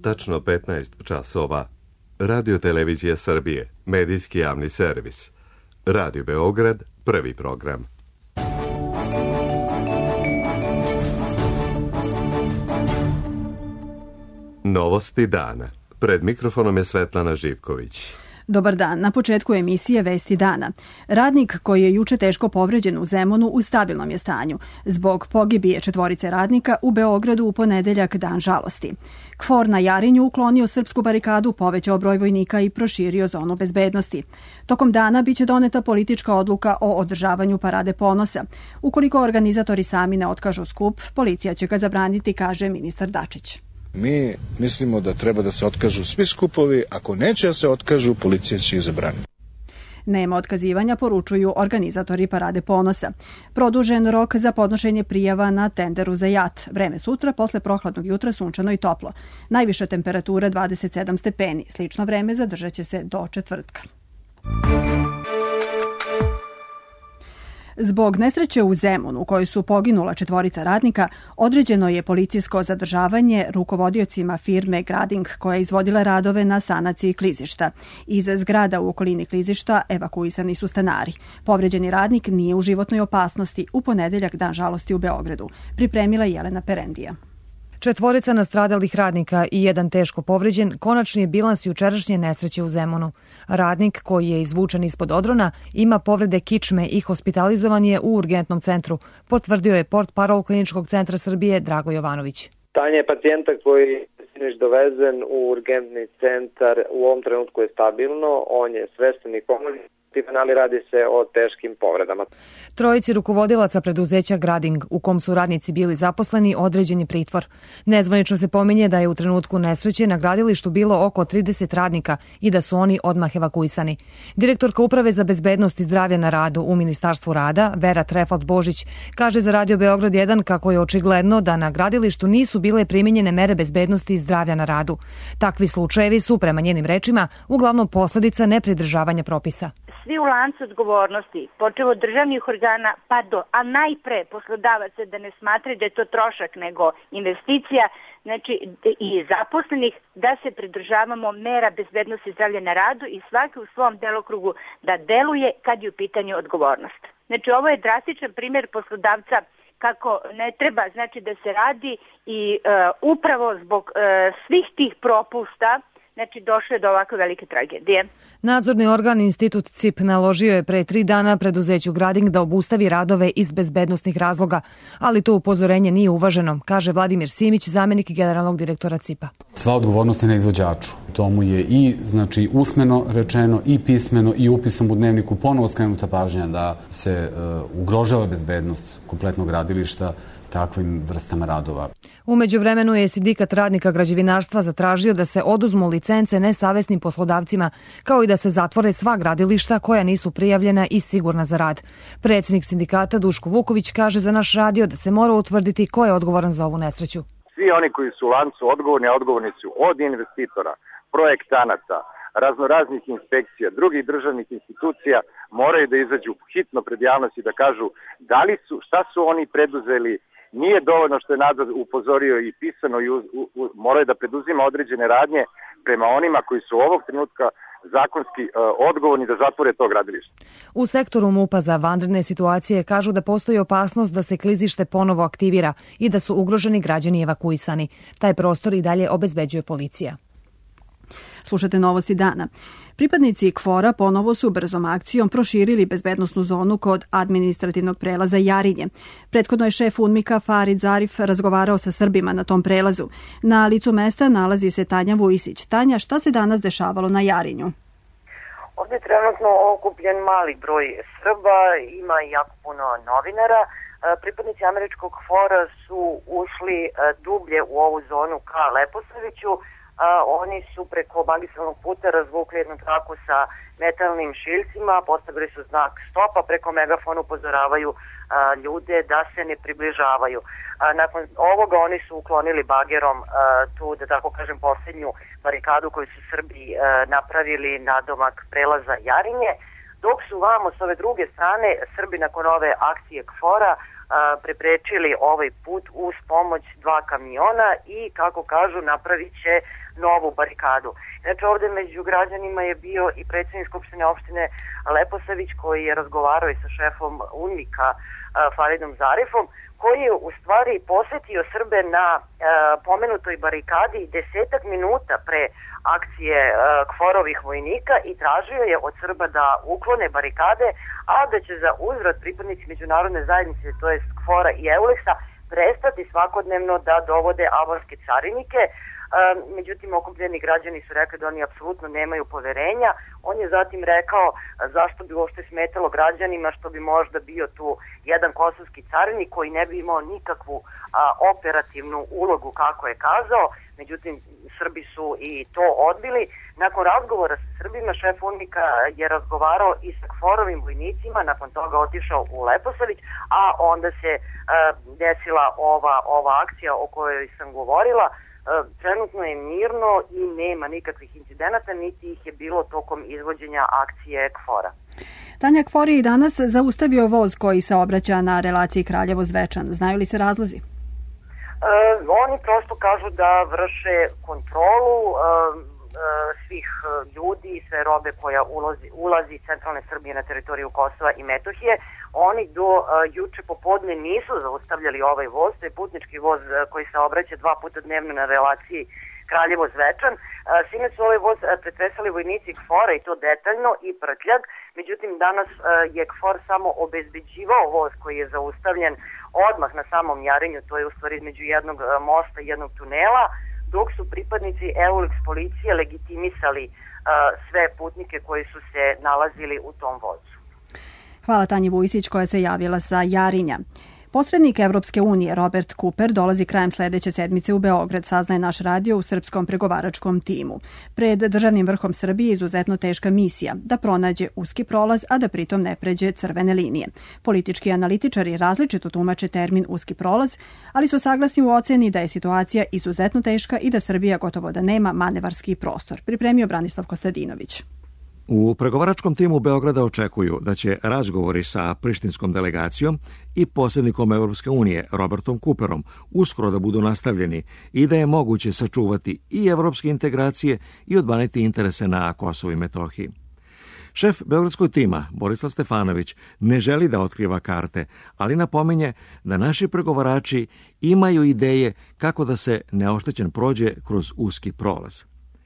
tačno 15 časova. Radio Televizija Srbije, medijski javni servis. Radio Beograd, prvi program. Novosti dana. Pred mikrofonom je Svetlana Živković. Dobar dan. Na početku emisije Vesti dana. Radnik koji je juče teško povređen u Zemunu u stabilnom je stanju. Zbog pogibije 4 radnika u Beogradu u ponedeljak dan žalosti. KFOR na Jarinju uklonio srpsku barikadu, povećao broj vojnika i proširio zonu bezbednosti. Tokom dana biće doneta politička odluka o održavanju Parade ponosa. Ukoliko organizatori sami ne otkažu skup, policija će ga zabraniti, kaže ministar Dačić. Mi mislimo da treba da se otkažu svi skupovi, ako neće da se otkažu, policija će ih zabraniti. Nema otkazivanja, poručuju organizatori Parade ponosa. Produžen rok za podnošenje prijava na tenderu za JAT. Vreme sutra, posle prohladnog jutra, sunčano i toplo. Najviša temperatura 27 stepeni. Slično vreme zadržat će se do četvrtka. Zbog nesreće u Zemunu u kojoj su poginula 4 radnika, određeno je policijsko zadržavanje rukovodiocima firme Grading koja je izvodila radove na sanaciji klizišta. Iz zgrada u okolini klizišta evakuisani su stanari. Povređeni radnik nije u životnoj opasnosti. U ponedeljak dan žalosti u Beogradu. Pripremila Jelena Perendija. 4 nastradalih radnika i 1 teško povređen, konačni je bilans jučerašnje nesreće u Zemunu. Radnik, koji je izvučen ispod odrona, ima povrede kičme i hospitalizovan je u urgentnom centru, potvrdio je portparol Kliničkog centra Srbije Drago Jovanović. Stanje pacijenta koji je dovezen u urgentni centar u ovom trenutku je stabilno, on je svestan i komunikativno, ali radi se o teškim povredama. 3 rukovodilaca preduzeća Grading, u kom su radnici bili zaposleni, određen je pritvor. Nezvanično se pominje da je u trenutku nesreće na gradilištu bilo oko 30 radnika i da su oni odmah evakuisani. Direktorka Uprave za bezbednost i zdravlje na radu u Ministarstvu rada, Vera Trefalt-Božić, kaže za Radio Beograd 1 kako je očigledno da na gradilištu nisu bile primijenjene mere bezbednosti i zdravlja na radu. Takvi slučajevi su, prema njenim rečima, uglavnom posledica nepridržavanja propisa. Svi u lancu odgovornosti, počev od državnih organa pa a najpre poslodavaca, da ne smatraju da je to trošak nego investicija, znači i zaposlenih, da se pridržavamo mera bezbednosti i zdravlja na radu i svaki u svom delokrugu da deluje kad je u pitanju odgovornost. Znači ovo je drastičan primjer poslodavca kako ne treba znači da se radi i upravo zbog svih tih propusta znači došlo je do ovakve velike tragedije. Nadzorni organ Institut CIP naložio je pre 3 dana preduzeću Grading da obustavi radove iz bezbednosnih razloga, ali to upozorenje nije uvaženo, kaže Vladimir Simić, zamenik generalnog direktora CIP-a. Sva odgovornost je na izvođaču. To mu je i usmeno rečeno i pismeno i upisom u dnevniku ponovo skrenuta pažnja da se ugrožava bezbednost kompletnog gradilišta takvim vrstama radova. U međuvremenu je Sindikat radnika građevinarstva zatražio da se oduzmu licence nesavesnim poslodavcima, kao i da se zatvore sva gradilišta koja nisu prijavljena i sigurna za rad. Predsjednik sindikata Duško Vuković kaže za naš radio da se mora utvrditi ko je odgovoran za ovu nesreću. Svi oni koji su u lancu odgovorni su od investitora, projektanata, raznoraznih inspekcija, drugih državnih institucija, moraju da izađu hitno pred javnost i da kažu šta su oni preduzeli. Nije dovoljno što je nadzor upozorio i pisano i moraju da preduzima određene radnje prema onima koji su ovog trenutka zakonski odgovorni da zatvore to gradilište. U sektoru MUP-a za vanredne situacije kažu da postoji opasnost da se klizište ponovo aktivira i da su ugroženi građani evakuisani. Taj prostor i dalje obezbeđuje policija. Slušate novosti dana. Pripadnici KFOR-a ponovo su brzom akcijom proširili bezbednosnu zonu kod administrativnog prelaza Jarinje. Prethodno je šef UNMIK-a Farid Zarif razgovarao sa Srbima na tom prelazu. Na licu mesta nalazi se Tanja Vujisić. Tanja, šta se danas dešavalo na Jarinju? Ovdje je trenutno okupljen mali broj Srba, ima i jako puno novinara. Pripadnici američkog KFOR-a su ušli dublje u ovu zonu ka Leposaviću. Oni su preko magistralnog puta razvukli jednu traku sa metalnim šiljcima, postavili su znak stopa, preko megafona upozoravaju ljude da se ne približavaju. Nakon ovoga oni su uklonili bagerom tu, da tako kažem, posljednju barikadu koju su Srbi napravili nadomak prelaza Jarinje, dok su vamo s ove druge strane Srbi nakon ove akcije KFOR-a preprečili ovaj put uz pomoć 2 kamiona i, kako kažu, napravit će novu barikadu. Znači, ovde među građanima je bio i predsjednik Skupštine opštine Leposavić, koji je razgovarao i sa šefom UNMIK-a Faridom Zarifom, koji je u stvari posetio Srbe na pomenutoj barikadi 10 minuta pre akcije KFOR-ovih vojnika i tražio je od Srba da uklone barikade, a da će za uzvrat pripadnici međunarodne zajednice, to jest KFOR-a i EULEX-a, prestati svakodnevno da dovode albanske carinike. Međutim, okupljeni građani su rekli da oni apsolutno nemaju poverenja. On je zatim rekao zašto bi uopšte smetalo građanima što bi možda bio tu jedan kosovski carinik koji ne bi imao nikakvu operativnu ulogu, kako je kazao. Međutim, Srbi su i to odbili. Nakon razgovora sa Srbima, šef UNMIK-a je razgovarao i sa KFOR-ovim vojnicima, nakon toga otišao u Leposavić, a onda se desila ova akcija o kojoj sam govorila. Trenutno je mirno i nema nikakvih incidenata, niti ih je bilo tokom izvođenja akcije KFOR-a. Tanja, KFOR je i danas zaustavio voz koji se obraća na relaciji Kraljevo-Zvečan. Znaju li se razlozi? Oni prosto kažu da vrše kontrolu svih ljudi i sve robe koja ulazi iz centralne Srbije na teritoriju Kosova i Metohije. Oni do juče popodne nisu zaustavljali ovaj voz, to je putnički voz koji se obraća 2 puta dnevno na relaciji Kraljevo-Zvečan. Sinoć su ovaj voz pretresali vojnici KFOR-a i to detaljno i prtljag. Međutim, danas je KFOR samo obezbeđivao voz koji je zaustavljen odmah na samom Jarinju, to je u stvari između jednog mosta i jednog tunela, dok su pripadnici EULEX policije legitimisali sve putnike koji su se nalazili u tom vozu. Hvala Tanji Vujsić koja se javila sa Jarinja. Posrednik Evropske unije Robert Cooper dolazi krajem sledeće sedmice u Beograd, saznaje naš radio u srpskom pregovaračkom timu. Pred državnim vrhom Srbije izuzetno teška misija da pronađe uski prolaz, a da pritom ne pređe crvene linije. Politički analitičari različito tumače termin uski prolaz, ali su saglasni u oceni da je situacija izuzetno teška i da Srbija gotovo da nema manevarski prostor. Pripremio Branislav Kostadinović. U pregovaračkom timu Beograda očekuju da će razgovori sa prištinskom delegacijom i posrednikom Evropske unije Robertom Cooperom uskoro da budu nastavljeni i da je moguće sačuvati i evropske integracije i odbraniti interese na Kosovu i Metohiji. Šef beogradskog tima, Borislav Stefanović, ne želi da otkriva karte, ali napominje da naši pregovarači imaju ideje kako da se neoštećen prođe kroz uski prolaz.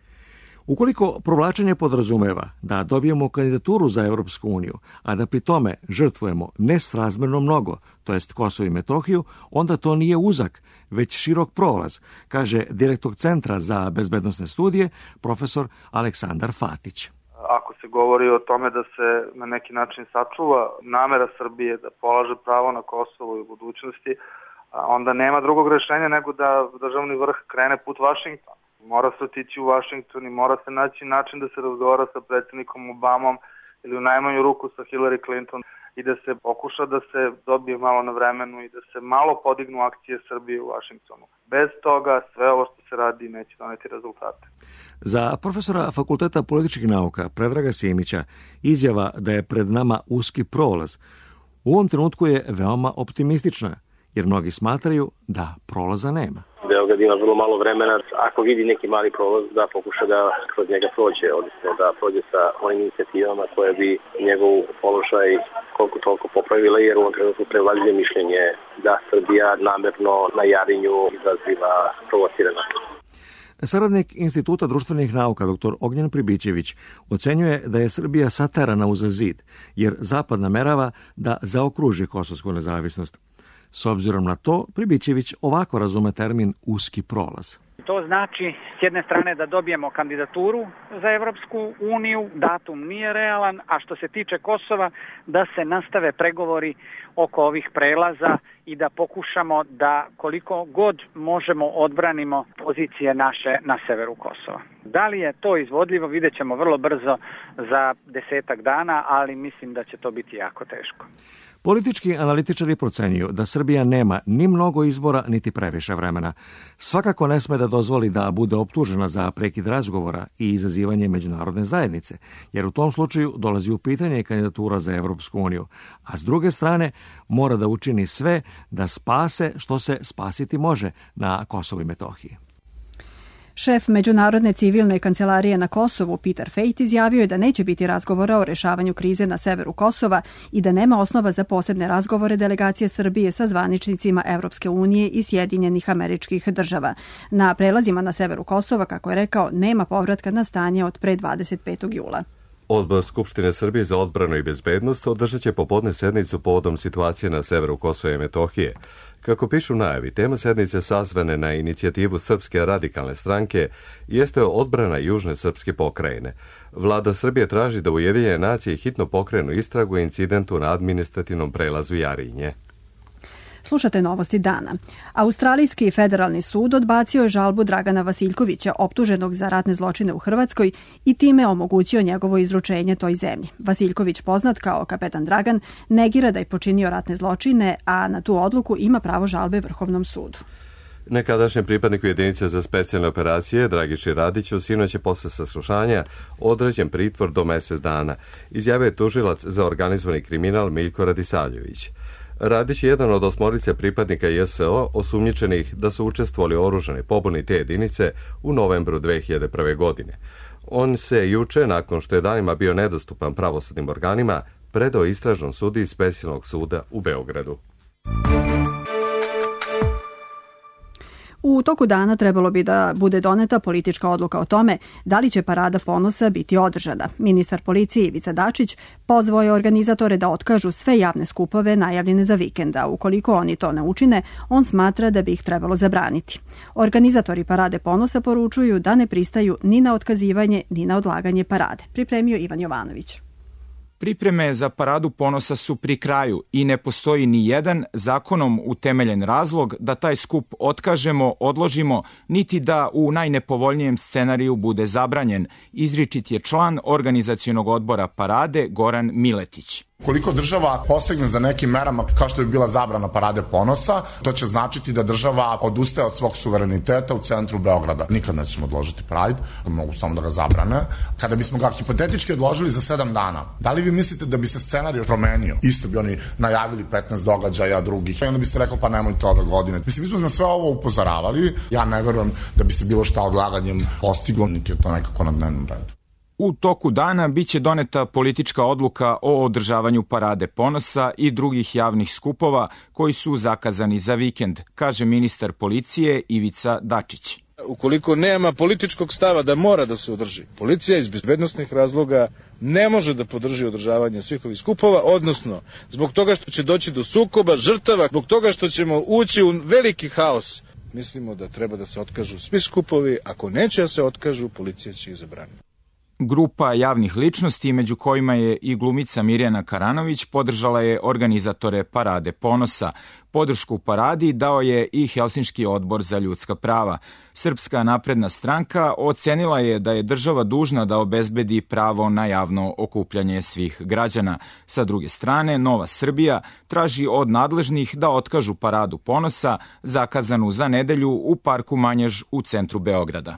Ukoliko provlačenje podrazumeva da dobijemo kandidaturu za Evropsku uniju, a da pri tome žrtvujemo nesrazmerno mnogo, to jest Kosovo i Metohiju, onda to nije uzak, već širok prolaz, kaže direktor Centra za bezbednosne studije, profesor Aleksandar Fatić. Ako se govori o tome da se na neki način sačuva namera Srbije da polaže pravo na Kosovo i u budućnosti, onda nema drugog rešenja nego da državni vrh krene put Vašingtona. Mora se otići u Vašington i mora se naći način da se razgovara sa predsjednikom Obamom ili u najmanju ruku sa Hillary Clinton i da se pokuša da se dobije malo na vremenu i da se malo podignu akcije Srbije u Vašingtonu. Bez toga sve ovo što se radi neće doneti rezultate. Za profesora Fakulteta političkih nauka Predraga Simića izjava da je pred nama uski prolaz u ovom trenutku je veoma optimistična, jer mnogi smatraju da prolaza nema. Beograd ima vrlo malo vremena, ako vidi neki mali prolaz, da pokuša da kroz njega prođe, odnosno da prođe sa onim inicijativama koje bi njegov položaj koliko toliko popravila, jer u ovom trenutku prevlađuje mišljenje da Srbija namerno na Jarinju izaziva provocirana. Saradnik Instituta društvenih nauka dr. Ognjen Pribićević ocenjuje da je Srbija saterana uza zid, jer Zapad namerava da zaokruži kosovsku nezavisnost. S obzirom na to, Pribićević ovako razume termin uski prolaz. To znači, s jedne strane, da dobijemo kandidaturu za Evropsku uniju, datum nije realan, a što se tiče Kosova, da se nastave pregovori oko ovih prelaza i da pokušamo da koliko god možemo odbranimo pozicije naše na severu Kosova. Da li je to izvodljivo, vidjet ćemo vrlo brzo za 10 dana, ali mislim da će to biti jako teško. Politički analitičari procenjuju da Srbija nema ni mnogo izbora, niti previše vremena. Svakako ne sme da dozvoli da bude optužena za prekid razgovora i izazivanje međunarodne zajednice, jer u tom slučaju dolazi u pitanje kandidatura za Evropsku uniju. A s druge strane, mora da učini sve da spase što se spasiti može na Kosovu i Metohiji. Šef Međunarodne civilne kancelarije na Kosovu, Peter Fejt, izjavio je da neće biti razgovora o rešavanju krize na severu Kosova i da nema osnova za posebne razgovore delegacije Srbije sa zvaničnicima Evropske unije i Sjedinjenih Američkih Država. Na prelazima na severu Kosova, kako je rekao, nema povratka na stanje od pre 25. jula. Odbor Skupštine Srbije za odbranu i bezbednost održat će popodne sednicu povodom situacije na severu Kosova i Metohije. Kako pišu najavi, tema sednice sazvane na inicijativu Srpske radikalne stranke jeste odbrana južne srpske pokrajine. Vlada Srbije traži da Ujedinjene nacije hitno pokrenu istragu o incidentu na administrativnom prelazu Jarinje. Slušate novosti dana. Australijski federalni sud odbacio je žalbu Dragana Vasiljkovića, optuženog za ratne zločine u Hrvatskoj, i time omogućio njegovo izručenje toj zemlji. Vasiljković, poznat kao kapetan Dragan, negira da je počinio ratne zločine, a na tu odluku ima pravo žalbe Vrhovnom sudu. Nekadašnjem pripadniku jedinice za specijalne operacije, Dragiši Radiću, sinoć je posle saslušanja određen pritvor do mesec dana, izjavio je tužilac za organizovani kriminal Miljko Radisavljević. Radić je jedan od 8 pripadnika JSO osumnjičenih da su učestvovali u oružanoj pobuni te jedinice u novembru 2001. godine. On se juče, nakon što je danima bio nedostupan pravosudnim organima, predao istražnom sudiji Specijalnog suda u Beogradu. U toku dana trebalo bi da bude doneta politička odluka o tome da li će Parada ponosa biti održana. Ministar policije Ivica Dačić pozvao je organizatore da otkažu sve javne skupove najavljene za vikend, a ukoliko oni to ne učine, on smatra da bi ih trebalo zabraniti. Organizatori Parade ponosa poručuju da ne pristaju ni na otkazivanje, ni na odlaganje parade. Pripremio Ivan Jovanović. Pripreme za Paradu ponosa su pri kraju i ne postoji ni jedan zakonom utemeljen razlog da taj skup otkažemo, odložimo, niti da u najnepovoljnijem scenariju bude zabranjen, izričit je član organizacionog odbora Parade Goran Miletić. Koliko država posegne za nekim merama kao što bi bila zabrana Parade ponosa, to će značiti da država odustaje od svog suvereniteta u centru Beograda. Nikad nećemo odložiti Pride, mogu samo da ga zabrane. Kada bismo ga hipotetički odložili za 7 dana, da li vi mislite da bi se scenarij promenio? Isto bi oni najavili 15 događaja drugih i onda bi se rekao pa nemojte ove godine. Mislim, mi smo na sve ovo upozoravali, ja ne verujem da bi se bilo šta odlaganjem postiglo, niti je to nekako na dnevnom redu. U toku dana biće doneta politička odluka o održavanju Parade ponosa i drugih javnih skupova koji su zakazani za vikend, kaže ministar policije Ivica Dačić. Ukoliko nema političkog stava da mora da se održi, policija iz bezbednosnih razloga ne može da podrži održavanje svih ovih skupova, odnosno zbog toga što će doći do sukoba, žrtava, zbog toga što ćemo ući u veliki haos. Mislimo da treba da se otkažu svi skupovi, ako neće da se otkažu, policija će ih zabraniti. Grupa javnih ličnosti, među kojima je i glumica Mirjana Karanović, podržala je organizatore Parade ponosa. Podršku paradi dao je i Helsinški odbor za ljudska prava. Srpska napredna stranka ocenila je da je država dužna da obezbedi pravo na javno okupljanje svih građana. Sa druge strane, Nova Srbija traži od nadležnih da otkažu Paradu ponosa, zakazanu za nedelju u parku Manjež u centru Beograda.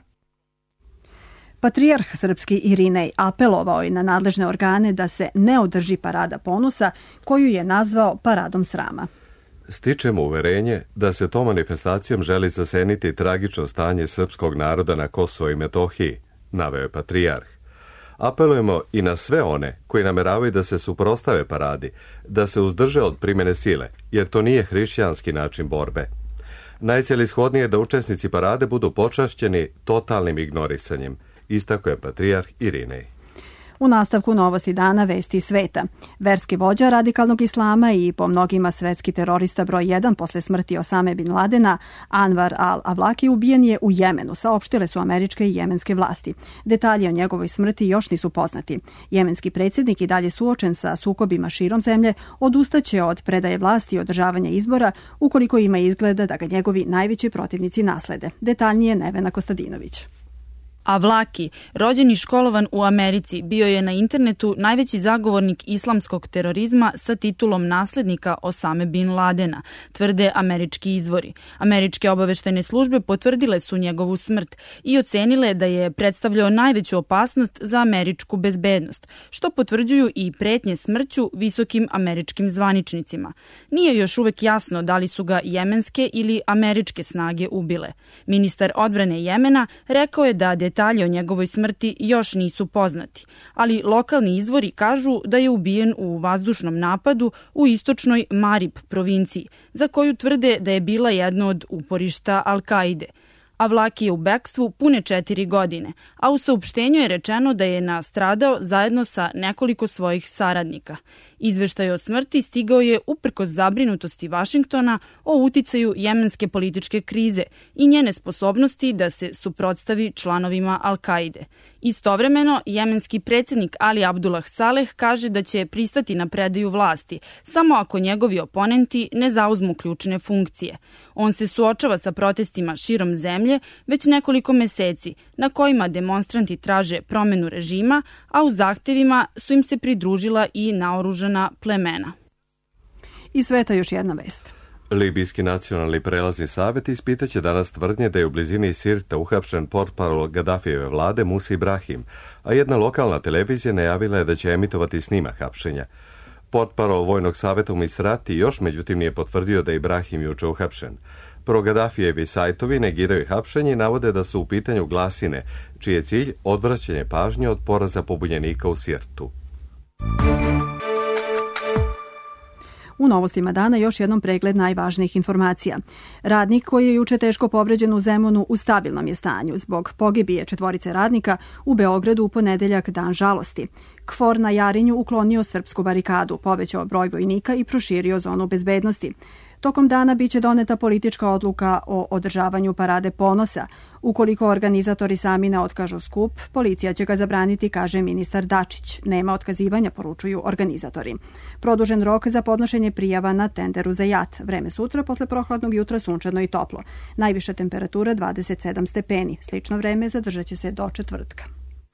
Patrijarh srpski Irinej apelovao je na nadležne organe da se ne održi Parada ponosa, koju je nazvao Paradom srama. Stičemo uverenje da se tom manifestacijom želi zaseniti tragično stanje srpskog naroda na Kosovu i Metohiji, naveo je patrijarh. Apelujemo i na sve one koji nameravaju da se suprotstave paradi, da se uzdrže od primene sile, jer to nije hrišćanski način borbe. Najcelishodnije je da učesnici parade budu počašćeni totalnim ignorisanjem, istakao je patrijarh Irinej. U nastavku novosti dana vesti sveta. Verski vođa radikalnog islama i po mnogima svetski terorista broj 1 posle smrti Osame bin Ladena, Anwar al-Awlaki, ubijen je u Jemenu, saopštile su američke i jemenske vlasti. Detalji o njegovoj smrti još nisu poznati. Jemenski predsjednik, i dalje suočen sa sukobima širom zemlje, odustaće od predaje vlasti i održavanja izbora ukoliko ima izgleda da ga njegovi najveći protivnici naslede. Detaljnije Nevena Kostadinović. Avlaki, rođen i školovan u Americi, bio je na internetu najveći zagovornik islamskog terorizma sa titulom naslednika Osame bin Ladena, tvrde američki izvori. Američke obaveštajne službe potvrdile su njegovu smrt i ocenile da je predstavljao najveću opasnost za američku bezbednost, što potvrđuju i pretnje smrću visokim američkim zvaničnicima. Nije još uvek jasno da li su ga jemenske ili američke snage ubile. Ministar odbrane Jemena rekao je da detalji o njegovoj smrti još nisu poznati, ali lokalni izvori kažu da je ubijen u vazdušnom napadu u istočnoj Marib provinciji, za koju tvrde da je bila jedno od uporišta Al-Kaide. Avlaki je u bekstvu pune 4 godine, a u saopštenju je rečeno da je nastradao zajedno sa nekoliko svojih saradnika. Izveštaj o smrti stigao je uprkos zabrinutosti Vašingtona o uticaju jemenske političke krize i njene sposobnosti da se suprotstavi članovima Al-Kaide. Istovremeno, jemenski predsjednik Ali Abdullah Saleh kaže da će pristati na predaju vlasti, samo ako njegovi oponenti ne zauzmu ključne funkcije. On se suočava sa protestima širom zemlje već nekoliko meseci, na kojima demonstranti traže promenu režima, a u zahtevima su im se pridružila i naoružana plemena. Iz sveta još jedna vest. Libijski nacionalni prelazni savjet ispitaće danas tvrdnje da je u blizini Sirta uhapšen portparol Gaddafijeve vlade Musa Ibrahim, a jedna lokalna televizija najavila je da će emitovati snimak hapšenja. Portparol Vojnog savjeta u Misrati još međutim nije potvrdio da je Ibrahim juče uhapšen. Pro-Gaddafijevi sajtovi negiraju hapšenje i navode da su u pitanju glasine, čiji je cilj odvraćanje pažnje od poraza pobunjenika u Sirtu. U novostima dana još jednom pregled najvažnijih informacija. Radnik koji je juče teško povređen u Zemunu u stabilnom je stanju. Zbog pogibije 4 radnika u Beogradu u ponedeljak dan žalosti. KFOR na Jarinju uklonio srpsku barikadu, povećao broj vojnika i proširio zonu bezbednosti. Tokom dana biće doneta politička odluka o održavanju parade ponosa. Ukoliko organizatori sami ne otkažu skup, policija će ga zabraniti, kaže ministar Dačić. Nema otkazivanja, poručuju organizatori. Produžen rok za podnošenje prijava na tenderu za JAT. Vreme sutra, posle prohladnog jutra, sunčano i toplo. Najviša temperatura 27 stepeni. Slično vreme zadržat će se do četvrtka.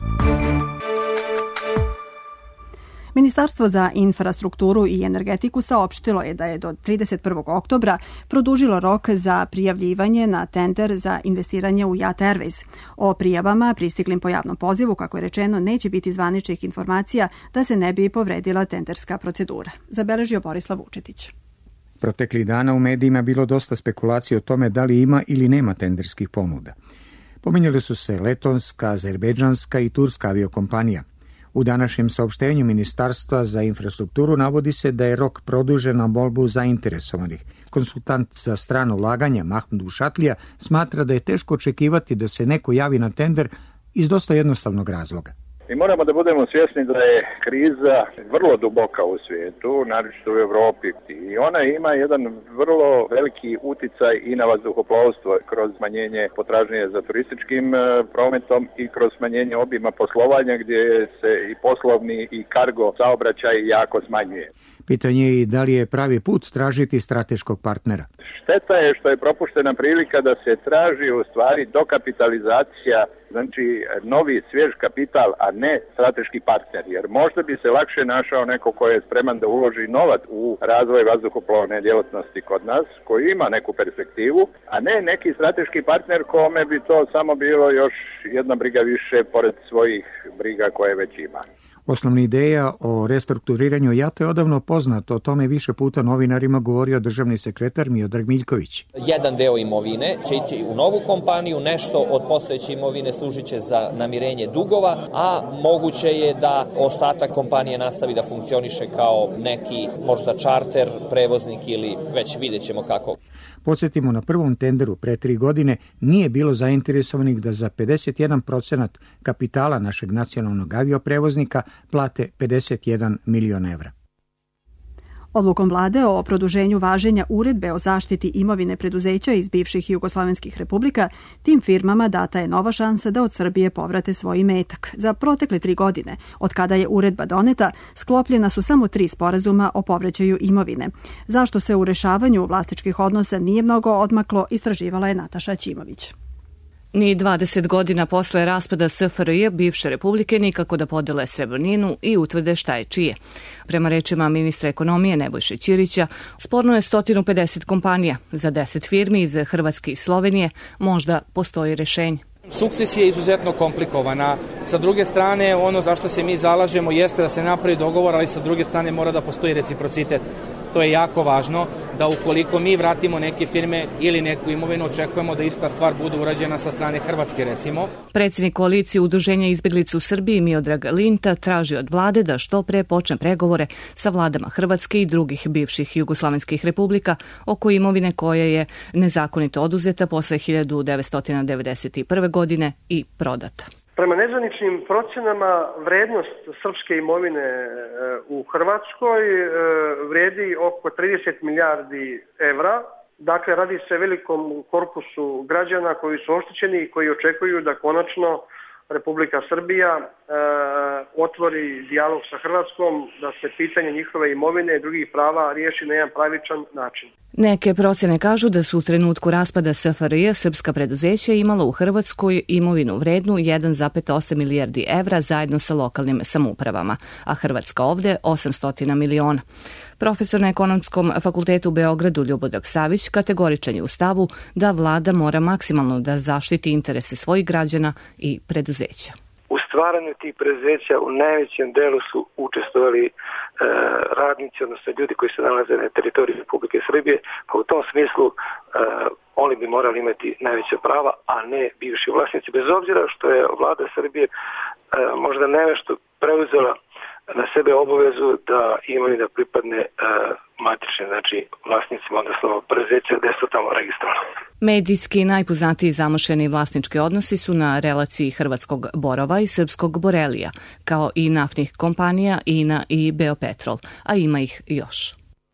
Ministarstvo za infrastrukturu i energetiku saopštilo je da je do 31. oktobra produžilo rok za prijavljivanje na tender za investiranje u JAT Airways. O prijavama pristiglim po javnom pozivu, kako je rečeno, neće biti zvaničnih informacija da se ne bi povredila tenderska procedura. Zabeležio Borislav Vučetić. Proteklih dana u medijima bilo dosta spekulacije o tome da li ima ili nema tenderskih ponuda. Pominjali su se letonska, azerbejdžanska i turska aviokompanija. U današnjem saopštenju Ministarstva za infrastrukturu navodi se da je rok produžen na molbu zainteresovanih. Konsultant za strano ulaganja Mahmud Ušatlija smatra da je teško očekivati da se neko javi na tender iz dosta jednostavnog razloga. Mi moramo da budemo svjesni da je kriza vrlo duboka u svijetu, naročito u Evropi, i ona ima jedan vrlo veliki uticaj i na vazduhoplovstvo kroz smanjenje potražnje za turističkim prometom i kroz smanjenje obima poslovanja gdje se i poslovni i kargo saobraćaj jako smanjuje. Pitanje je i da li je pravi put tražiti strateškog partnera. Šteta je što je propuštena prilika da se traži u stvari dokapitalizacija, znači novi svjež kapital, a ne strateški partner, jer možda bi se lakše našao neko ko je spreman da uloži novac u razvoj vazduhoplovne djelatnosti kod nas, koji ima neku perspektivu, a ne neki strateški partner kome bi to samo bilo još jedna briga više pored svojih briga koje već ima. Osnovna ideja o restrukturiranju JAT-a je odavno poznat, o tome više puta novinarima govorio državni sekretar Miodrag Miljković. Jedan deo imovine će ići u novu kompaniju, nešto od postojeće imovine služit će za namirenje dugova, a moguće je da ostatak kompanije nastavi da funkcioniše kao neki možda čarter, prevoznik ili već vidjet ćemo kako. Podsjetimo, na prvom tenderu pre 3 godine nije bilo zainteresovanih da za 51% kapitala našeg nacionalnog avioprevoznika plate 51 milion evra. Odlukom vlade o produženju važenja uredbe o zaštiti imovine preduzeća iz bivših jugoslovenskih republika, tim firmama data je nova šansa da od Srbije povrate svoj imetak. Za protekle 3 godine, od kada je uredba doneta, sklopljena su samo 3 sporazuma o povraćaju imovine. Zašto se u rešavanju vlasničkih odnosa nije mnogo odmaklo, istraživala je Nataša Ćimović. Ni 20 godina posle raspada SFRJ bivše republike nikako da podele srebrninu i utvrde šta je čije. Prema rečima ministra ekonomije Nebojše Ćirića, sporno je 150 kompanija. Za 10 firmi iz Hrvatske i Slovenije možda postoji rešenje. Sukcesija je izuzetno komplikovana. Sa druge strane, ono za što se mi zalažemo jeste da se napravi dogovor, ali sa druge strane mora da postoji reciprocitet. To je jako važno, da ukoliko mi vratimo neke firme ili neku imovinu, očekujemo da ista stvar bude urađena sa strane Hrvatske, recimo. Predsjednik koalicije Udruženja izbeglica u Srbiji Miodrag Linta traži od vlade da što pre počne pregovore sa vladama Hrvatske i drugih bivših jugoslovenskih republika oko imovine koja je nezakonito oduzeta posle 1991. godine i prodata. Prema nezvaničnim procenama vrednost srpske imovine u Hrvatskoj vredi oko 30 milijardi evra. Dakle, radi se o velikom korpusu građana koji su oštećeni i koji očekuju da konačno Republika Srbija otvori dijalog sa Hrvatskom, da se pitanje njihove imovine i drugih prava riješi na jedan pravičan način. Neke procene kažu da su u trenutku raspada SFRJ srpska preduzeća imala u Hrvatskoj imovinu vrednu 1,8 milijardi evra zajedno sa lokalnim samoupravama, a Hrvatska ovde 800 miliona. Profesor na Ekonomskom fakultetu u Beogradu Ljubodrag Savić kategoričan je u stavu da vlada mora maksimalno da zaštiti interese svojih građana i preduzeća. U stvaranju tih preduzeća u najvećem delu su učestvovali radnici, odnosno ljudi koji se nalaze na teritoriji Republike Srbije, pa u tom smislu oni bi morali imati najveća prava, a ne bivši vlasnici, bez obzira što je vlada Srbije možda nešto preuzela na sebe obavezu da imaju da pripadne matične, znači vlasnicima, odnosno preduzeća gde su tamo registrovani. Medijski najpoznatiji zamošeni vlasnički odnosi su na relaciji hrvatskog Borova i srpskog Borelija, kao i naftnih kompanija INA i Beopetrol, a ima ih još.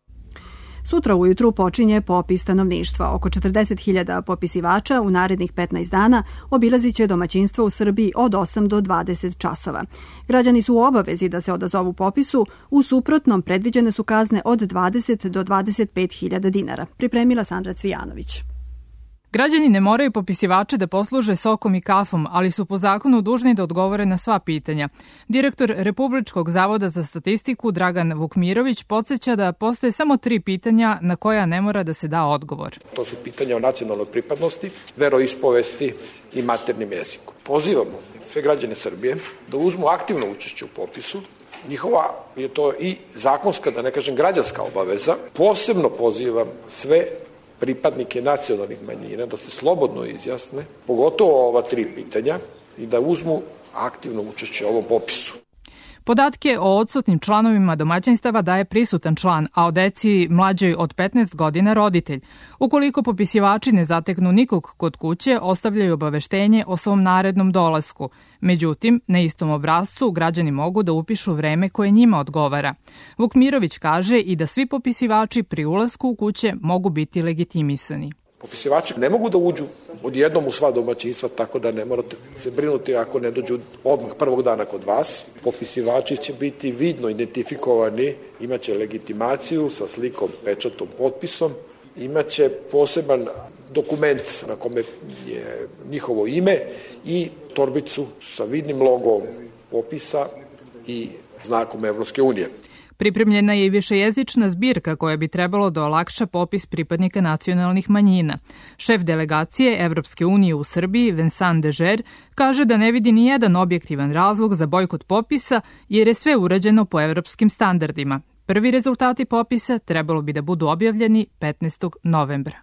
Sutra ujutru počinje popis stanovništva. Oko 40.000 popisivača u narednih 15 dana obilazit će domaćinstva u Srbiji od 8 do 20 časova. Građani su u obavezi da se odazovu popisu, u suprotnom predviđene su kazne od 20 do 25.000 dinara. Pripremila Sandra Cvijanović. Građani ne moraju popisivače da posluže sokom i kafom, ali su po zakonu dužni da odgovore na sva pitanja. Direktor Republičkog zavoda za statistiku Dragan Vukmirović podsjeća da postoje samo 3 pitanja na koja ne mora da se da odgovor. To su pitanja o nacionalnoj pripadnosti, veroispovesti i maternjem jeziku. Pozivamo sve građane Srbije da uzmu aktivno učešće u popisu. Njihova je to i zakonska, da ne kažem građanska obaveza. Posebno pozivam sve pripadnike nacionalnih manjina da se slobodno izjasne, pogotovo ova 3 pitanja, i da uzmu aktivno učešće u ovom popisu. Podatke o odsutnim članovima domaćinstava daje prisutan član, a o deci mlađoj od 15 godina roditelj. Ukoliko popisivači ne zateknu nikog kod kuće, ostavljaju obaveštenje o svom narednom dolasku. Međutim, na istom obrascu građani mogu da upišu vreme koje njima odgovara. Vukmirović kaže i da svi popisivači pri ulasku u kuće mogu biti legitimisani. Popisivači ne mogu da uđu odjednom u sva domaćinstva, tako da ne morate se brinuti ako ne dođu odmah prvog dana kod vas. Popisivači će biti vidno identifikovani, imaće legitimaciju sa slikom, pečatom, potpisom, imaće poseban dokument na kome je njihovo ime i torbicu sa vidnim logom popisa i znakom Evropske unije. Pripremljena je i višejezična zbirka koja bi trebalo da olakša popis pripadnika nacionalnih manjina. Šef delegacije Evropske unije u Srbiji, Vincent Dežer, kaže da ne vidi ni jedan objektivan razlog za bojkot popisa jer je sve urađeno po evropskim standardima. Prvi rezultati popisa trebalo bi da budu objavljeni 15. novembra.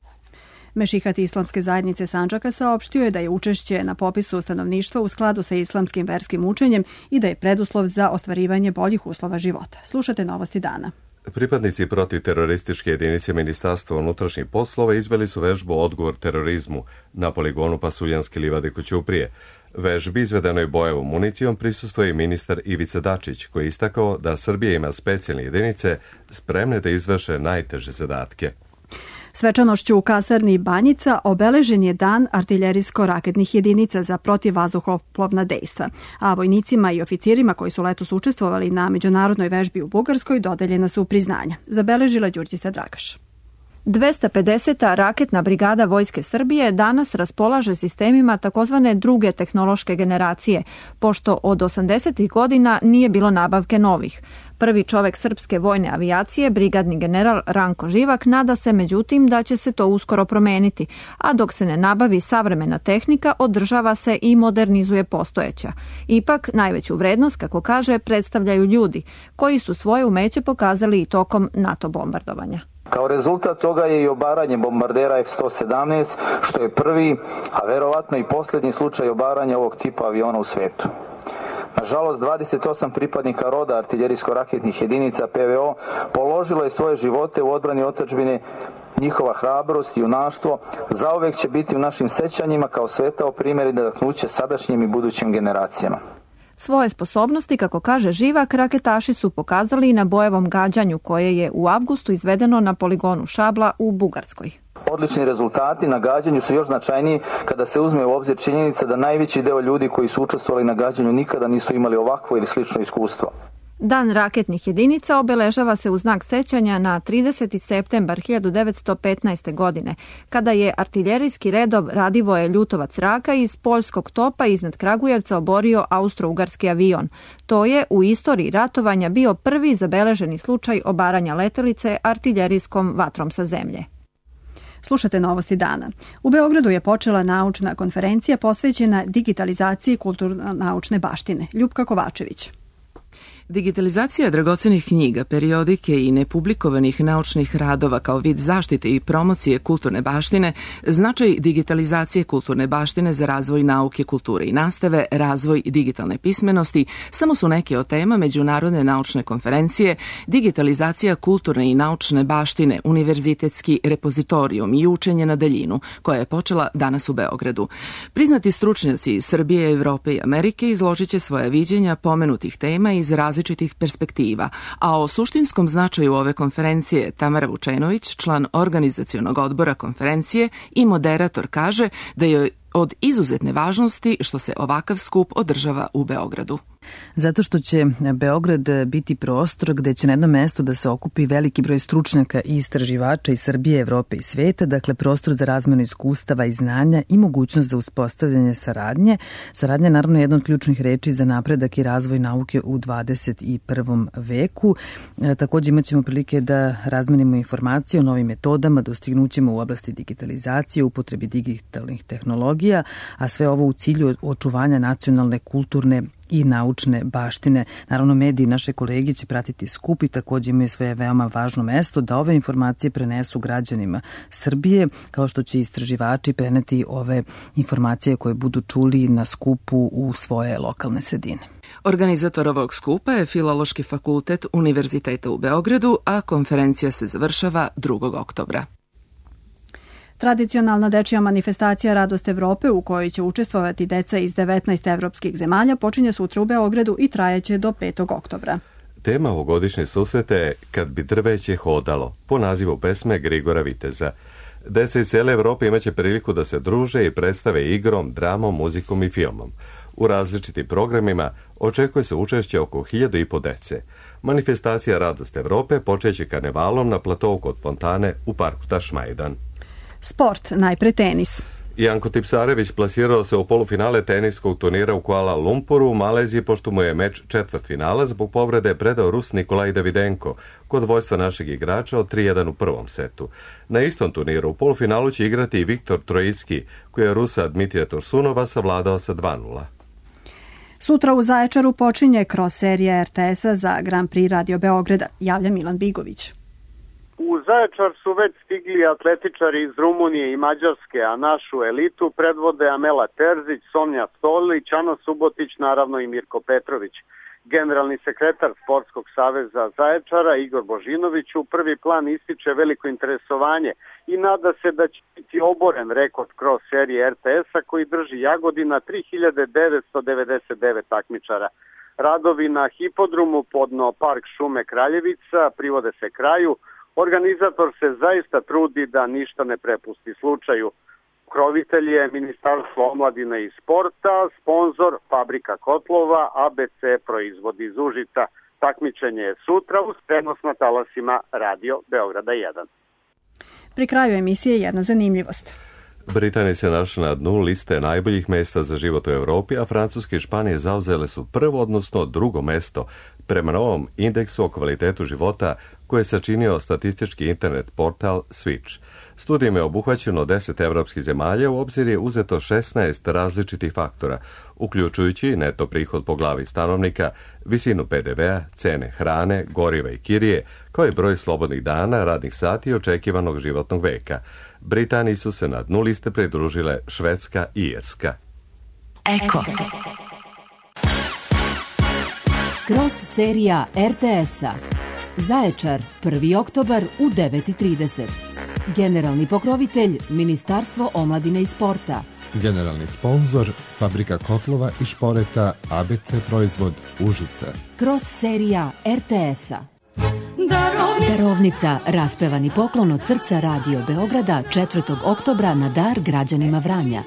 Mešihat Islamske zajednice Sandžaka saopštio je da je učešće na popisu stanovništva u skladu sa islamskim verskim učenjem i da je preduslov za ostvarivanje boljih uslova života. Slušate Novosti dana. Pripadnici protiterorističke jedinice Ministarstva unutrašnjih poslova izveli su vežbu Odgovor terorizmu na poligonu Pasuljanske livade kod Ćuprije. Vežbi izvedenoj bojevom municijom prisustvuje i ministar Ivica Dačić, koji je istakao da Srbija ima specijalne jedinice spremne da izvrše najteže zadatke. Svečanošću u kasarni Banjica obeležen je dan artiljerijsko-raketnih jedinica za protivvazduhoplovna dejstva, a vojnicima i oficirima koji su letos učestvovali na međunarodnoj vežbi u Bugarskoj dodeljena su priznanja. Zabeležila Đurđica Dragaš. 250. raketna brigada Vojske Srbije danas raspolaže sistemima takozvane druge tehnološke generacije, pošto od 80. godina nije bilo nabavke novih. Prvi čovek srpske vojne avijacije, brigadni general Ranko Živak, nada se međutim da će se to uskoro promeniti, a dok se ne nabavi savremena tehnika, održava se i modernizuje postojeća. Ipak, najveću vrednost, kako kaže, predstavljaju ljudi, koji su svoje umeće pokazali i tokom NATO bombardovanja. Kao rezultat toga je i obaranje bombardera F-117, što je prvi, a verovatno i posljednji slučaj obaranja ovog tipa aviona u svetu. Nažalost, 28 pripadnika roda artiljerijsko-raketnih jedinica PVO položilo je svoje živote u odbrani otadžbine. Njihova hrabrost i junaštvo zauvek će biti u našim sećanjima kao svetao primjer i nadahnuće sadašnjim i budućim generacijama. Svoje sposobnosti, kako kaže Živak, raketaši su pokazali i na bojevom gađanju koje je u avgustu izvedeno na poligonu Šabla u Bugarskoj. Odlični rezultati na gađanju su još značajniji kada se uzme u obzir činjenica da najveći deo ljudi koji su učestvovali na gađanju nikada nisu imali ovakvo ili slično iskustvo. Dan raketnih jedinica obeležava se u znak sećanja na 30. septembar 1915. godine, kada je artiljerijski redov Radivoje Ljutovac Raka iz poljskog topa iznad Kragujevca oborio austro-ugarski avion. To je u istoriji ratovanja bio prvi zabeleženi slučaj obaranja letelice artiljerijskom vatrom sa zemlje. Slušate Novosti dana. U Beogradu je počela naučna konferencija posvećena digitalizaciji kulturno-naučne baštine. Ljupka Kovačević. Digitalizacija dragocenih knjiga, periodike i nepublikovanih naučnih radova kao vid zaštite i promocije kulturne baštine, značaj digitalizacije kulturne baštine za razvoj nauke, kulture i nastave, razvoj digitalne pismenosti, samo su neke od tema Međunarodne naučne konferencije Digitalizacija kulturne i naučne baštine, univerzitetski repozitorijum i učenje na daljinu, koja je počela danas u Beogradu. Priznati stručnjaci iz Srbije, Evrope i Amerike izložit će svoje viđenja pomenutih tema iz različitih perspektiva, a o suštinskom značaju ove konferencije Tamara Vučenović, član organizacionog odbora konferencije i moderator, kaže da je od izuzetne važnosti što se ovakav skup održava u Beogradu. Zato što će Beograd biti prostor gde će na jednom mestu da se okupi veliki broj stručnjaka i istraživača iz Srbije, Evrope i sveta, dakle prostor za razmenu iskustava i znanja i mogućnost za uspostavljanje saradnje. Saradnja je naravno jedna od ključnih reči za napredak i razvoj nauke u 21. veku. Također imat ćemo prilike da razmenimo informacije o novim metodama, dostignućima u oblasti digitalizacije, upotrebi digitalnih tehnologija, a sve ovo u cilju očuvanja nacionalne, kulturne i naučne baštine. Naravno, mediji, naše kolege će pratiti skup i također imaju svoje veoma važno mesto da ove informacije prenesu građanima Srbije, kao što će istraživači preneti ove informacije koje budu čuli na skupu u svoje lokalne sredine. Organizator ovog skupa je Filološki fakultet Univerziteta u Beogradu, a konferencija se završava 2. oktobra. Tradicionalna dečija manifestacija Radost Evrope, u kojoj će učestvovati deca iz 19 evropskih zemalja, počinje sutra u Beogradu i trajeće do 5. oktobra. Tema ovogodišnje susrete je Kad bi drveće hodalo, po nazivu pesme Grigora Viteza. Deca iz cijele Evrope imaće priliku da se druže i predstave igrom, dramom, muzikom i filmom. U različitim programima očekuje se učešće oko 1500 dece. Manifestacija Radost Evrope počeće karnevalom na platovu kod fontane u parku Tašmajdan. Sport, najpre tenis. Janko Tipsarević plasirao se u polufinale teniskog turnira u Kuala Lumpuru u Maleziji, pošto mu je meč četvrtfinala zbog povrede predao Rus Nikolaj Davidenko kod vojstva našeg igrača od 3-1 u prvom setu. Na istom turniru u polufinalu će igrati i Viktor Trojicki, koji je Rusa Dmitrija Tursunova savladao sa 2-0. Sutra u Zaječaru počinje cross serija RTS-a za Grand Prix Radio Beograda, javlja Milan Bigović. U Zaječar su već stigli atletičari iz Rumunije i Mađarske, a našu elitu predvode Amela Terzić, Sonja Stolić, Ana Subotić, naravno i Mirko Petrović. Generalni sekretar Sportskog saveza Zaječara, Igor Božinović, u prvi plan ističe veliko interesovanje i nada se da će biti oboren rekord cross serije RTS-a koji drži Jagodina 3999 takmičara. Radovi na hipodromu podno Park šume Kraljevica privode se kraju. Organizator se zaista trudi da ništa ne prepusti slučaju. Pokrovitelj je Ministarstvo omladine i sporta, sponzor Fabrika kotlova, ABC proizvod iz Užica. Takmičenje je sutra uz prenos na talasima Radio Beograda 1. Pri kraju emisije jedna zanimljivost. Britanija se našla na dnu liste najboljih mesta za život u Europi, a Francuska i Španija zauzele su prvo, odnosno drugo mesto prema novom indeksu o kvalitetu života koje je sačinio statistički internet portal Switch. Studijom je obuhvaćeno 10 evropskih zemalja, u obzir je uzeto 16 različitih faktora, uključujući neto prihod po glavi stanovnika, visinu PDV-a, cene hrane, goriva i kirije, kao i broj slobodnih dana, radnih sati i očekivanog životnog veka. Britaniji su se na dnu liste pridružile Švedska i Irska. Eko. Cross serija RTS-a. Zaječar, 1. oktobar u 9:30. Generalni pokrovitelj Ministarstvo omladine i sporta. Generalni sponzor Fabrika kotlova i šporeta ABC proizvod Užice. Cross serija RTS-a. Darovnica, raspevani poklon od srca Radio Beograda 4. oktobra na dar građanima Vranja.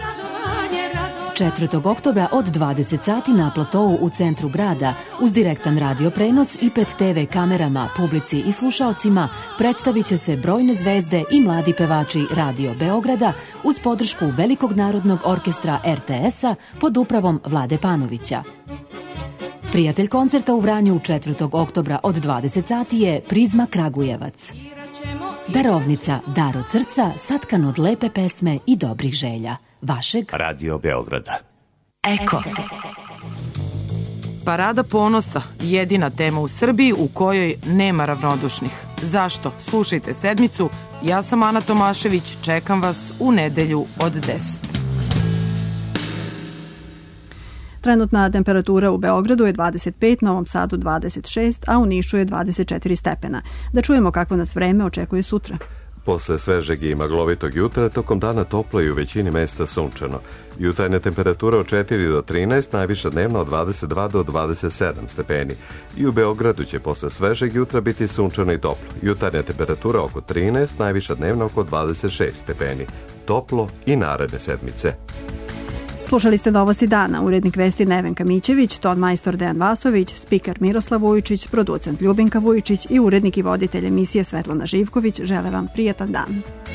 4. oktobra od 20 sati na platovu u centru grada uz direktan radio prenos i pred TV kamerama, publici i slušaocima predstavit će se brojne zvezde i mladi pevači Radio Beograda uz podršku Velikog narodnog orkestra RTS-a pod upravom Vlade Panovića. Prijatelj koncerta u Vranju 4. oktobra od 20 sati je Prizma Kragujevac. Darovnica, dar od srca, satkan od lepe pesme i dobrih želja. Vašeg Radio Beograda. Eko. Parada ponosa, jedina tema u Srbiji u kojoj nema ravnodušnih. Zašto? Slušajte sedmicu. Ja sam Ana Tomašević, čekam vas u nedelju od 10. Trenutna temperatura u Beogradu je 25, Novom Sadu 26, a u Nišu je 24 stepena. Da čujemo kakvo nas vreme očekuje sutra. Posle svežeg i maglovitog jutra, tokom dana toplo i u većini mesta sunčano. Jutarnja temperatura od 4 do 13, najviša dnevna od 22 do 27 stepeni. I u Beogradu će posle svežeg jutra biti sunčano i toplo. Jutarnja temperatura oko 13, najviša dnevna oko 26 stepeni. Toplo i naredne sedmice. Slušali ste Novosti dana, urednik vesti Nevenka Mićević, ton majstor Dejan Vasović, spiker Miroslav Vujičić, producent Ljubinka Vujičić i urednik i voditelj emisije Svetlana Živković. Žele vam prijatan dan.